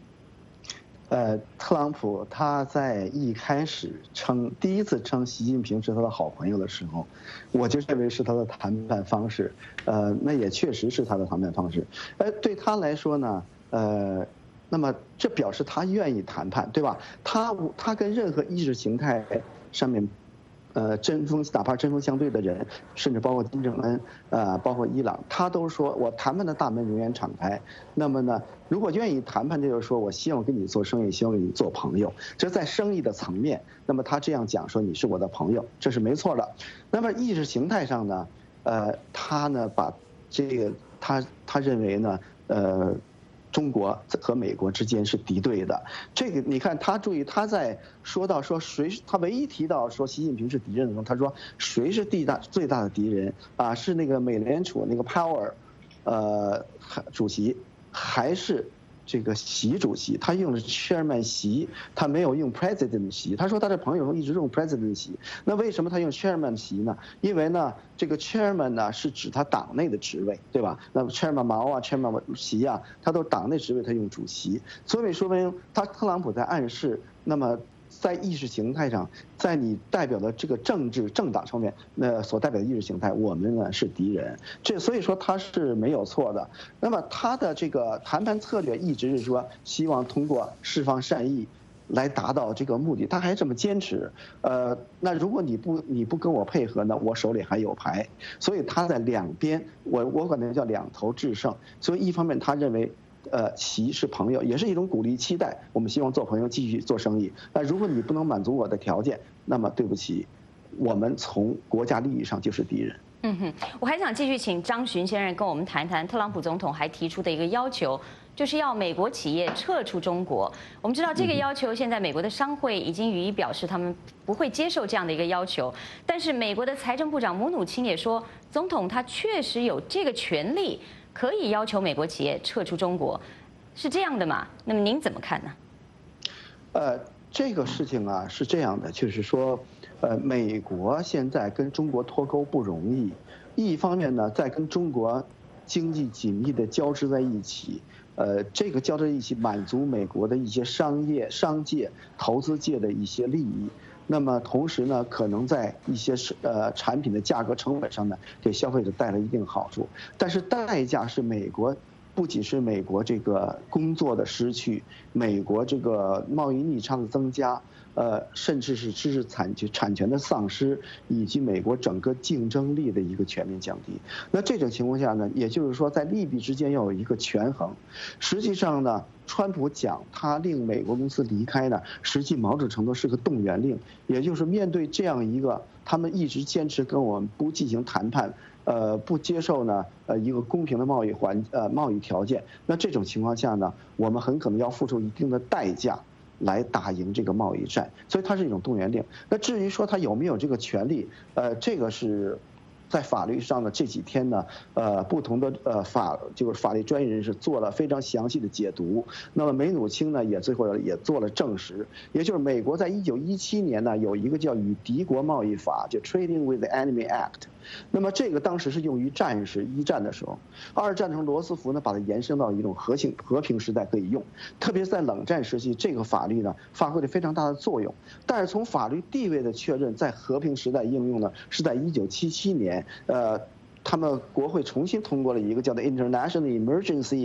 特朗普他在一开始第一次称习近平是他的好朋友的时候，我就认为是他的谈判方式。那也确实是他的谈判方式。对他来说呢，那么这表示他愿意谈判，对吧？他跟任何意识形态上面。哪怕针锋相对的人，甚至包括金正恩，包括伊朗，他都说我谈判的大门永远敞开。那么呢，如果愿意谈判，就是说我希望跟你做生意，希望跟你做朋友。这在生意的层面，那么他这样讲说你是我的朋友，这是没错的。那么意识形态上呢，他呢把这个他认为呢，中国和美国之间是敌对的，这个你看他注意，他在说到说他唯一提到说习近平是敌人的时候，他说谁是最大的敌人啊？是那个美联储那个 Powell，主席，还是这个习主席？他用的是 Chairman 习，他没有用 President 习。他说他的朋友一直用 President 习，那为什么他用 Chairman 习呢？因为呢，这个 Chairman 呢是指他党内的职位，对吧？那么 Chairman 毛啊 ，Chairman 习啊，他都党内职位，他用主席，所以说明特朗普在暗示，那么在意识形态上，在你代表的这个政党上面，所代表的意识形态，我们呢是敌人。所以说他是没有错的。那么他的这个谈判策略一直是说，希望通过释放善意来达到这个目的，他还这么坚持。那如果你不跟我配合呢，我手里还有牌。所以他在两边，我管它叫两头制胜。所以一方面他认为。习是朋友，也是一种鼓励期待。我们希望做朋友，继续做生意。那如果你不能满足我的条件，那么对不起，我们从国家利益上就是敌人。 我还想继续请张巡先生跟我们谈谈特朗普总统还提出的一个要求，就是要美国企业撤出中国。我们知道这个要求，现在美国的商会已经予以表示，他们不会接受这样的一个要求。但是美国的财政部长姆努钦也说，总统他确实有这个权利。可以要求美国企业撤出中国，是这样的吗？那么您怎么看呢？ 这个事情啊是这样的，就是说，美国现在跟中国脱钩不容易，一方面呢，在跟中国经济紧密的交织在一起，这个交织在一起满足美国的一些商界、投资界的一些利益。那么同时呢，可能在一些产品的价格成本上呢，给消费者带来一定好处，但是代价是不仅是美国这个工作的失去，美国这个贸易逆差的增加，甚至是知识产权的丧失，以及美国整个竞争力的一个全面降低。那这种情况下呢，也就是说在利弊之间要有一个权衡。实际上呢，川普讲他令美国公司离开呢，实际某种程度是个动员令，也就是面对这样一个他们一直坚持跟我们不进行谈判，不接受呢一个公平的贸易条件，那这种情况下呢，我们很可能要付出一定的代价来打赢这个贸易战，所以它是一种动员令。那至于说他有没有这个权利，这个是。在法律上呢，这几天呢，不同的法律专业人士做了非常详细的解读。那么梅努钦呢，最后也做了证实，也就是美国在1917年呢有一个叫与敌国贸易法，就 Trading with the Enemy Act。那么这个当时是用于一战的时候，二战的时候罗斯福呢把它延伸到一种和平时代可以用，特别是在冷战时期，这个法律呢发挥了非常大的作用。但是从法律地位的确认，在和平时代应用呢，是在1977年，他们国会重新通过了一个叫做 International Emergency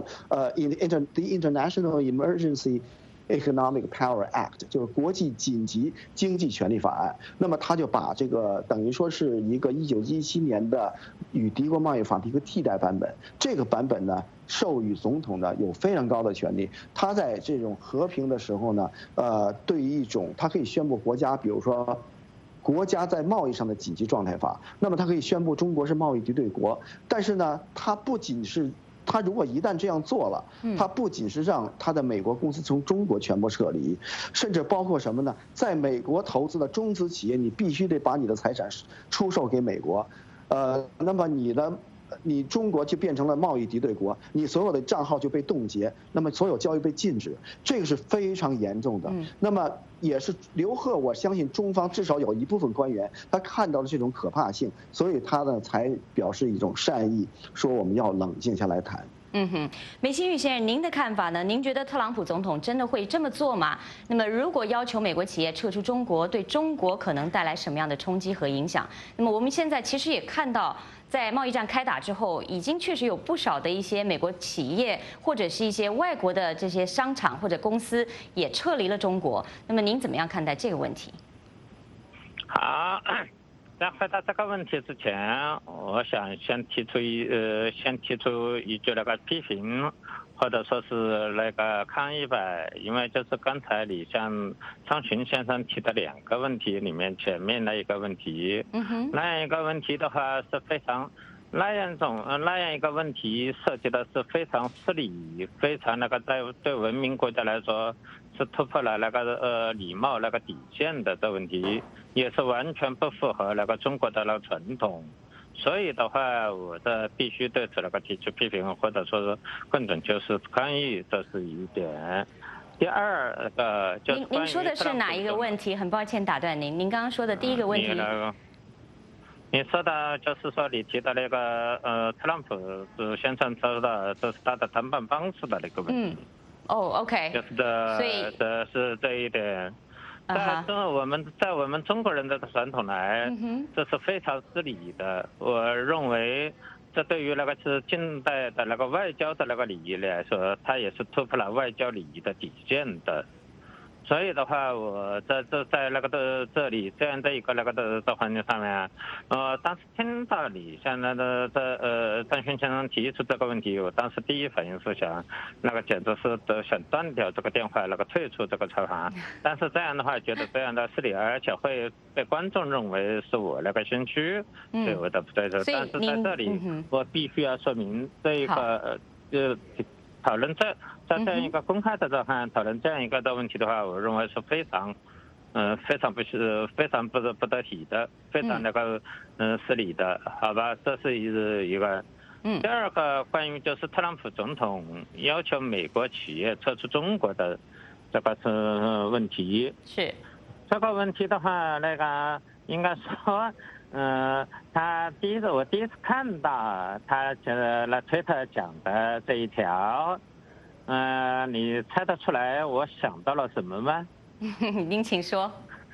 International Emergency Economic Power Act， 就是国际紧急经济权利法案。那么他就把这个等于说是一个1917年的与敌国贸易法的一个替代版本。这个版本呢，授予总统呢有非常高的权利。他在这种和平的时候呢，对于他可以宣布国家，比如说国家在贸易上的紧急状态法，那么它可以宣布中国是贸易敌对国。但是呢，它不仅是他如果一旦这样做了，他不仅是让他的美国公司从中国全部撤离，甚至包括什么呢？在美国投资的中资企业，你必须得把你的财产出售给美国，那么你中国就变成了贸易敌对国，你所有的账号就被冻结，那么所有交易被禁止，这个是非常严重的。那么也是刘鹤，我相信中方至少有一部分官员他看到了这种可怕性，所以他呢才表示一种善意，说我们要冷静下来谈。 梅新玉先生，您的看法呢？您觉得特朗普总统真的会这么做吗？那么，如果要求美国企业撤出中国，对中国可能带来什么样的冲击和影响？那么，我们现在其实也看到，在贸易战开打之后，已经确实有不少的一些美国企业或者是一些外国的这些商场或者公司也撤离了中国。那么，您怎么样看待这个问题？ 好。在回答这个问题之前，我想先提出一句那个批评，或者说是那个抗议吧。因为就是刚才李昌群先生提的两个问题里面，前面那一个问题，那一个问题的话是非常那样一个问题涉及的是非常失礼，非常那个对文明国家来说是突破了那个礼貌那个底线的这问题。也是完全不符合那个中国的那个传统，所以的话，我必须对此那个提出批评，或者说是更准确是抗议，这是一点。第二个就是您说的是哪一个问题？很抱歉打断您，您刚刚说的第一个问题。 你说的就是说你提的那个特朗普先生说的，这是他的谈判方式的那个问题。 OK。 就是这是这一点。在我们中国人的传统来，这是非常失礼的。我认为，这对于那个是近代的那个外交的那个礼仪来说，它也是突破了外交礼仪的底线的。所以的话，我在那个这里这样的一个那个的环境上面，当时听到李先生的张勋先生提出这个问题，我当时第一反应是想，那个简直是想断掉这个电话，那个退出这个采访。但是这样的话，觉得这样的失礼，而且会被观众认为是我那个先驱，对我的不对的。但是在这里，我必须要说明这一个讨论在这样一个公开的场合讨论这样一个的问题的话，我认为是非常不得体的，非常那个失礼的，好吧？这是一个。第二个关于就是特朗普总统要求美国企业撤出中国的这个问题。 是这个问题的话，那个应该说。我第一次看到他那推特讲的这一条，你猜得出来我想到了什么吗？ 您请说。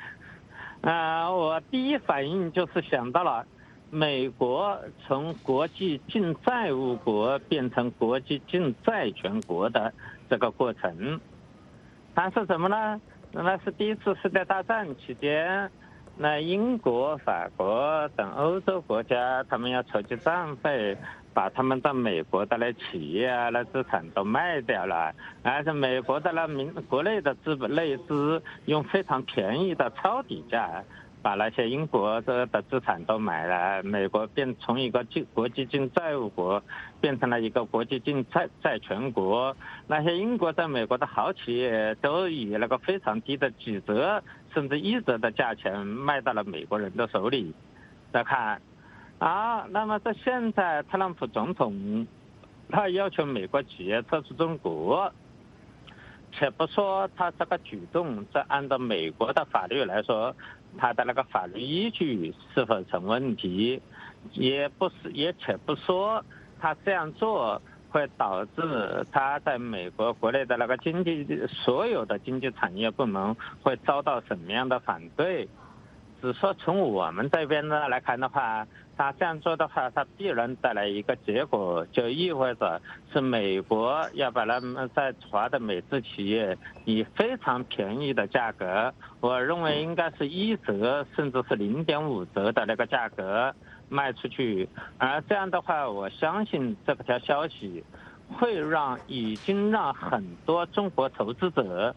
我第一反应就是想到了美国从国际净债务国变成国际净债权国的这个过程。但是什么呢？那是第一次世界大战期间。那英国、法国等欧洲国家，他们要筹集战费，把他们在美国的那企业啊、那资产都卖掉了，而且美国的国内的内资用非常便宜的抄底价，把那些英国的资产都买了，美国从一个国际净债务国变成了一个国际净债权国。那些英国在美国的好企业都以那个非常低的几折甚至1折的价钱卖到了美国人的手里。再看那么在现在特朗普总统他要求美国企业撤出中国，且不说他这个举动在按照美国的法律来说，他的那个法律依据是否成问题，也且不说他这样做会导致他在美国国内的那个所有的经济产业部门会遭到什么样的反对。只说从我们这边呢来看的话，他这样做的话，他必然带来一个结果，就意味着是美国要把他们在华的美资企业以非常便宜的价格，我认为应该是1折甚至是0.5折的那个价格卖出去。而这样的话，我相信这条消息会已经让很多中国投资者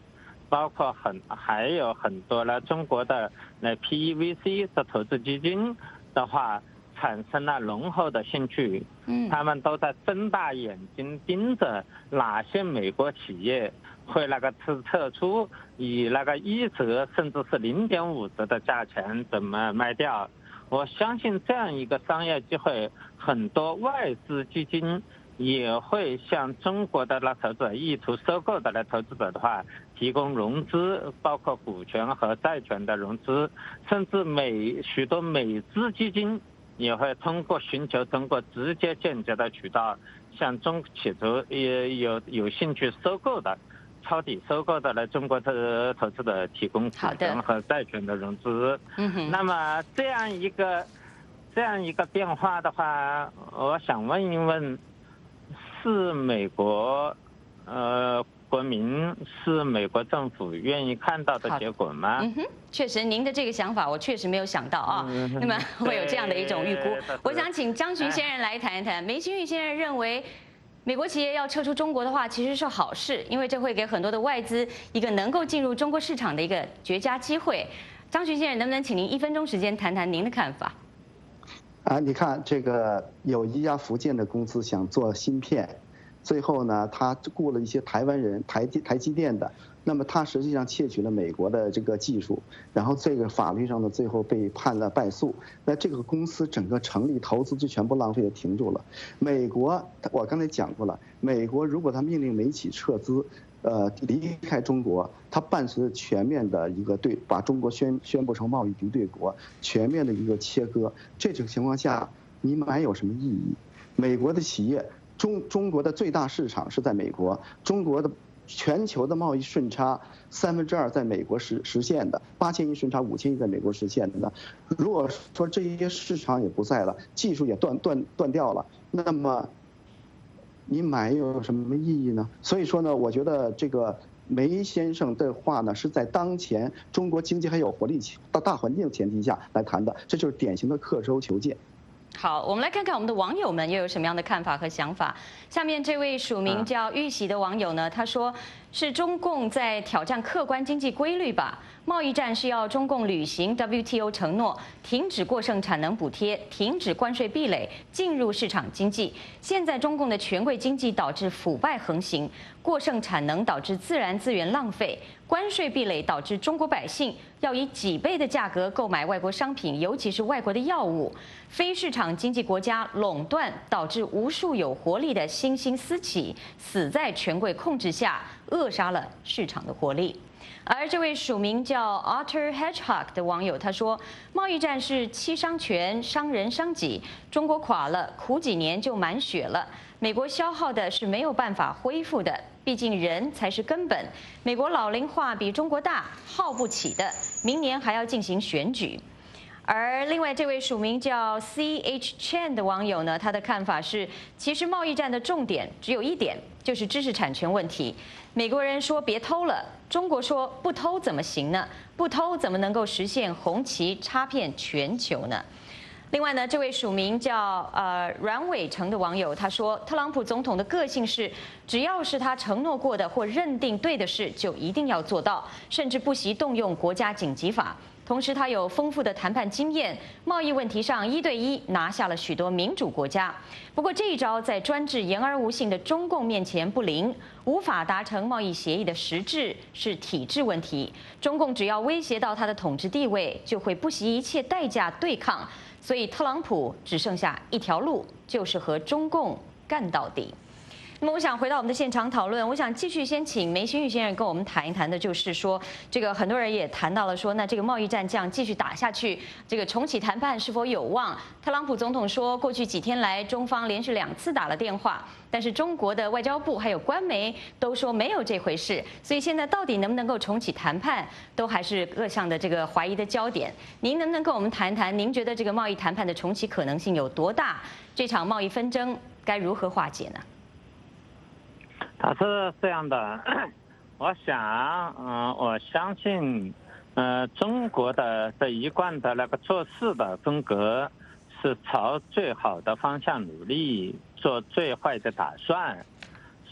包括还有很多呢中国的那 PEVC 的投资基金的话，产生了浓厚的兴趣。他们都在睁大眼睛盯着哪些美国企业会那个测出以那个1折甚至是0.5折的价钱怎么卖掉。我相信这样一个商业机会，很多外资基金也会向中国的那投资者意图收购的那投资者的话提供融资，包括股权和债权的融资，甚至许多美资基金也会通过寻求中国直接间接的渠道向企图有兴趣收购的抄底收购的来中国的投资者提供股权和债权的融资。那么这样一个变化的话，我想问一问，是美国国民是美国政府愿意看到的结果吗？ 确实，您的这个想法我确实没有想到啊。那么会有这样的一种预估。我想请张群先生来谈一谈。梅新玉先生认为，美国企业要撤出中国的话，其实是好事，因为这会给很多的外资一个能够进入中国市场的一个绝佳机会。张群先生，能不能请您1分钟时间谈谈您的看法？ 你看这个有一家福建的公司想做芯片，最后呢，他雇了一些台湾人，台积电的。那么他实际上窃取了美国的这个技术，然后这个法律上呢，最后被判了败诉。那这个公司整个成立投资就全部浪费的停住了。美国我刚才讲过了，美国如果他命令美企撤资，离开中国，它伴随着全面的一个把中国宣布成贸易敌对国，全面的一个切割。这种情况下，你买有什么意义？美国的企业，中国的最大市场是在美国，中国的全球的贸易顺差2/3在美国实现的，8000亿顺差5000亿在美国实现的。如果说这些市场也不在了，技术也断掉了，那么你买有什么意义呢？所以说呢，我觉得这个梅先生的话呢，是在当前中国经济还有活力大环境前提下来谈的，这就是典型的刻舟求剑。 好，我们来看看我们的网友们又有什么样的看法和想法。下面这位署名叫玉玺的网友呢，他说是中共在挑战客观经济规律吧？贸易战是要中共履行 WTO 承诺，停止过剩产能补贴，停止关税壁垒，进入市场经济。现在中共的权贵经济导致腐败横行，过剩产能导致自然资源浪费，关税壁垒导致中国百姓要以几倍的价格购买外国商品，尤其是外国的药物。非市场经济国家垄断导致无数有活力的新兴私企死在权贵控制下，扼杀了市场的活力。而这位署名叫 Otter Hedgehog 的网友他说，贸易战是欺商权、伤人伤己，中国垮了，苦几年就满血了。美国消耗的是没有办法恢复的，毕竟人才是根本。美国老龄化比中国大，耗不起的，明年还要进行选举。而另外这位署名叫 CH Chen 的网友呢，他的看法是，其实贸易战的重点只有一点，就是知识产权问题。美国人说别偷了，中国说不偷怎么行呢？不偷怎么能够实现红旗插遍全球呢？另外呢，这位署名叫阮伟成的网友他说，特朗普总统的个性是，只要是他承诺过的或认定对的事，就一定要做到，甚至不惜动用国家紧急法。同时，他有丰富的谈判经验，贸易问题上1对1拿下了许多民主国家。不过这一招在专制言而无信的中共面前不灵，无法达成贸易协议的实质是体制问题。中共只要威胁到他的统治地位，就会不惜一切代价对抗。所以特朗普只剩下一条路，就是和中共干到底。那么我想回到我们的现场讨论，我想继续先请梅新玉先生跟我们谈一谈的，就是说这个很多人也谈到了说，那这个贸易战这样继续打下去，这个重启谈判是否有望？特朗普总统说，过去几天来中方连续2次打了电话，但是中国的外交部还有官媒都说没有这回事，所以现在到底能不能够重启谈判，都还是各项的这个怀疑的焦点。您能不能跟我们谈谈，您觉得这个贸易谈判的重启可能性有多大？这场贸易纷争该如何化解呢？ 它是这样的，我相信，中国的这一贯的那个做事的风格是朝最好的方向努力，做最坏的打算，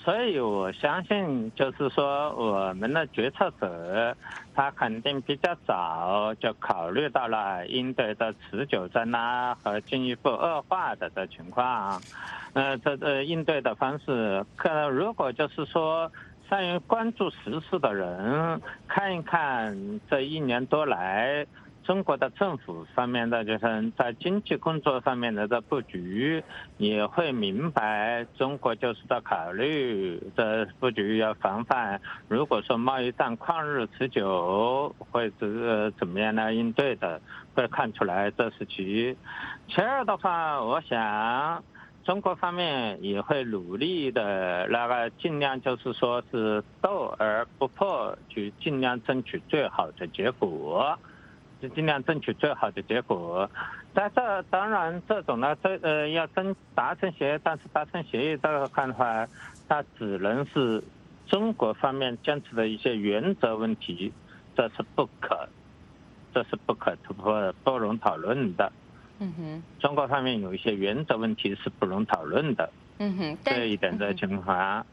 所以我相信，就是说我们的决策者，他肯定比较早就考虑到了应对的持久战啊和进一步恶化的这情况。应对的方式，如果就是说善于关注时事的人，看一看这1年多来中国的政府方面的就是在经济工作上面的布局，也会明白中国就是在考虑这布局要防范，如果说贸易战旷日持久，会怎么样来应对的，会看出来这是其一。其二的话，我想中国方面也会努力的尽量就是说是斗而不破，去尽量争取最好的结果。尽量争取最好的结果，但这当然这种呢，要达成协议，但是达成协议这个看法，它只能是中国方面坚持的一些原则问题，这是不可突破的，不容讨论的。中国方面有一些原则问题是不容讨论的。这一点的情况。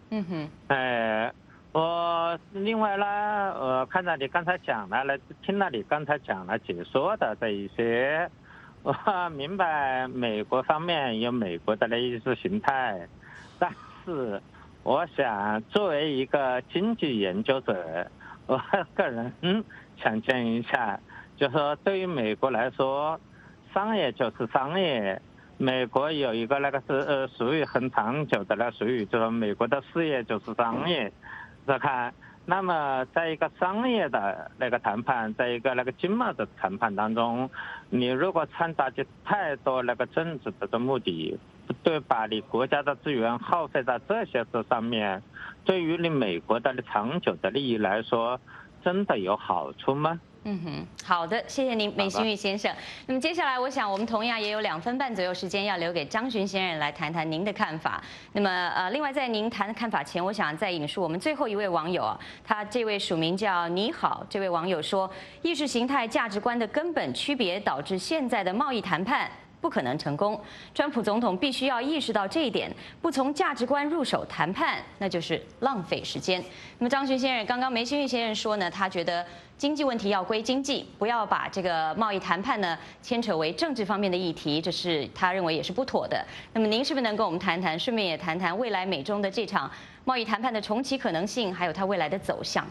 我另外呢，我看到你刚才讲了，听了你刚才讲了解说的这一些，我明白美国方面有美国的意识形态，但是我想作为一个经济研究者，我个人想讲一下，就是说对于美国来说，商业就是商业。美国有一个是属于很长久的属于就是美国的事业就是商业。看，那么在一个商业的谈判，在一个经贸的谈判当中，你如果掺杂进太多政治的目的，对把你国家的资源耗费在这些事上面，对于你美国的长久的利益来说，真的有好处吗？ 好的，谢谢您，美新玉先生。那么接下来，我想我们同样也有2分半左右时间要留给张巡先生来谈谈您的看法。那么另外在您谈看法前，我想再引述我们最后一位网友啊，他这位署名叫你好，这位网友说，意识形态价值观的根本区别导致现在的贸易谈判不可能成功。川普总统必须要意识到这一点，不从价值观入手谈判，那就是浪费时间。那么张巡先生，刚刚梅新玉先生说呢，他觉得经济问题要归经济，不要把这个贸易谈判呢牵扯为政治方面的议题，这是他认为也是不妥的。那么您是不是能跟我们谈谈，顺便也谈谈未来美中的这场贸易谈判的重启可能性，还有它未来的走向？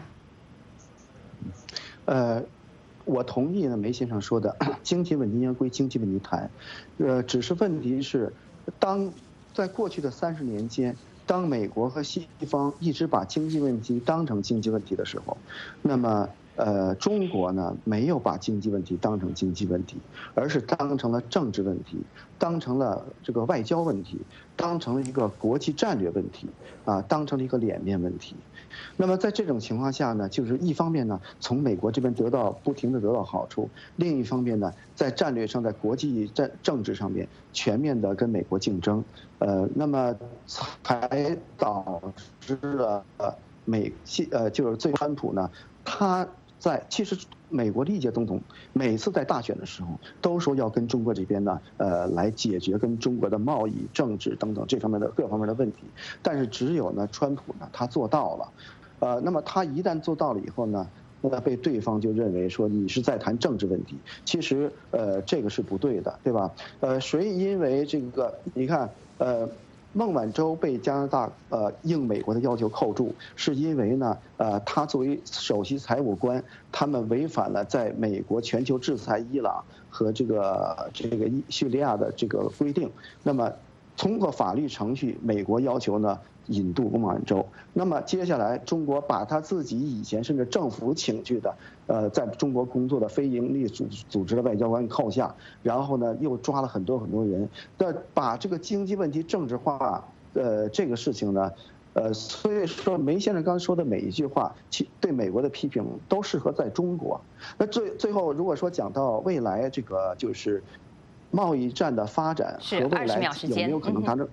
我同意呢梅先生说的，经济问题应该归经济问题谈。只是问题是，当在过去的30年间，当美国和西方一直把经济问题当成经济问题的时候，那么中国呢没有把经济问题当成经济问题，而是当成了政治问题，当成了这个外交问题，当成了一个国际战略问题啊，当成了一个脸面问题。那么在这种情况下呢，就是一方面呢，从美国这边不停地得到好处，另一方面呢，在战略上，在国际政治上面全面的跟美国竞争，那么才导致了就是最川普呢，他其实美国历届总统每次在大选的时候都说要跟中国这边呢，来解决跟中国的贸易、政治等等这方面的各方面的问题，但是只有呢川普呢他做到了，那么他一旦做到了以后呢，那被对方就认为说你是在谈政治问题，其实这个是不对的，对吧？谁因为这个你看孟晚舟被加拿大应美国的要求扣住，是因为呢他作为首席财务官，他们违反了在美国全球制裁伊朗和这个叙利亚的这个规定。那么通过法律程序，美国要求呢引渡孟晚舟。那么接下来中国把他自己以前甚至政府请去的在中国工作的非营利组织的外交官扣下，然后呢又抓了很多人，把这个经济问题政治化，这个事情呢，所以说梅先生刚才说的每一句话，对美国的批评都适合在中国。那最后如果说讲到未来这个就是贸易战的发展和未来有没有可能达成？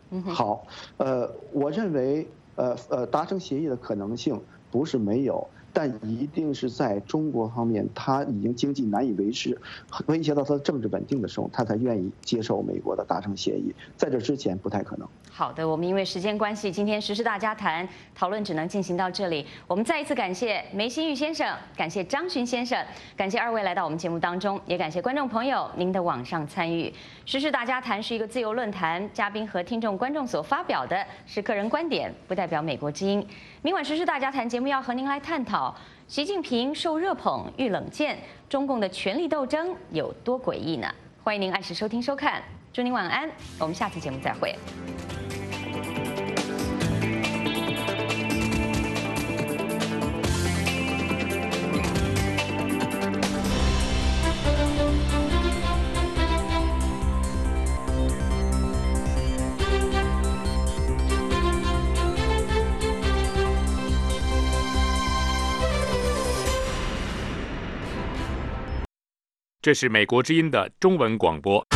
好，我认为达成协议的可能性不是没有， 但一定是在中国方面，他已经经济难以维持，威胁到他的政治稳定的时候，他才愿意接受美国的达成协议。在这之前不太可能。 好的，我们因为时间关系，今天时事大家谈讨论只能进行到这里。我们再一次感谢梅新玉先生，感谢张巡先生，感谢二位来到我们节目当中，也感谢观众朋友您的网上参与。时事大家谈是一个自由论坛，嘉宾和听众观众所发表的是个人观点，不代表美国之音。明晚时事大家谈节目要和您来探讨习近平受热捧遇冷箭，中共的权力斗争有多诡异呢？欢迎您按时收听收看，祝您晚安，我们下次节目再会。 这是美国之音的中文广播。